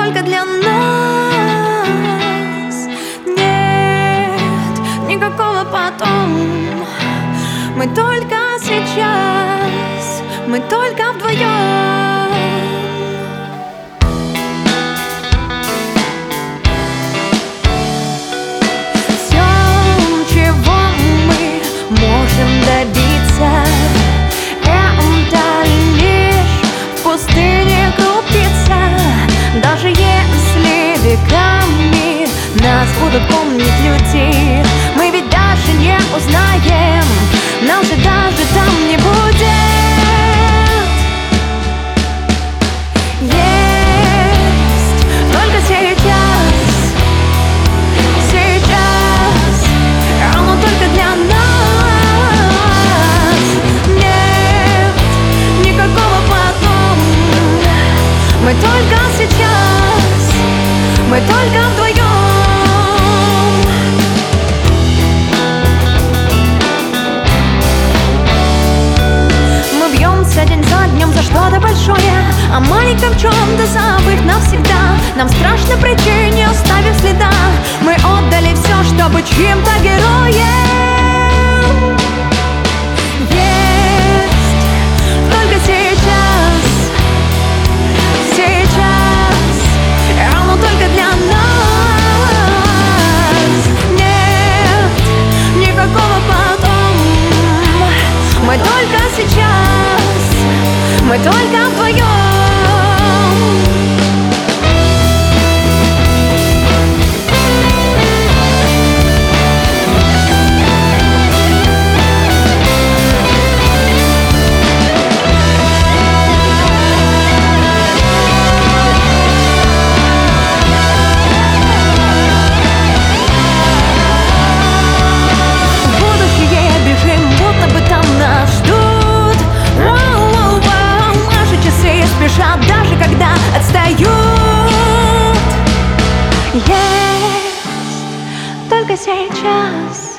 только для нас. Нет никакого потом. Мы только сейчас, мы только вдвоем. Все, чего мы можем добиться, это лишь в пустыне крупица. Даже если веками нас будут помнить люди, мы ведь даже не узнаем, нас же даже там не будет. Есть только сейчас, сейчас, оно только для нас. Нет никакого потом. Мы только сейчас, мы только вдвоем. День за днем за что-то большое, а маленьком чем-то забыть навсегда. Нам страшно прийти, не оставив следа. Мы отдали все, чтобы чьим-то героем. Есть только сейчас, сейчас, оно только для нас. Нет никакого потом. Мы только сейчас, мы только вдвоем. В будущее бежим, будто бы там нас ждут. Наши часы спешат, даже когда отстают. Есть только сейчас.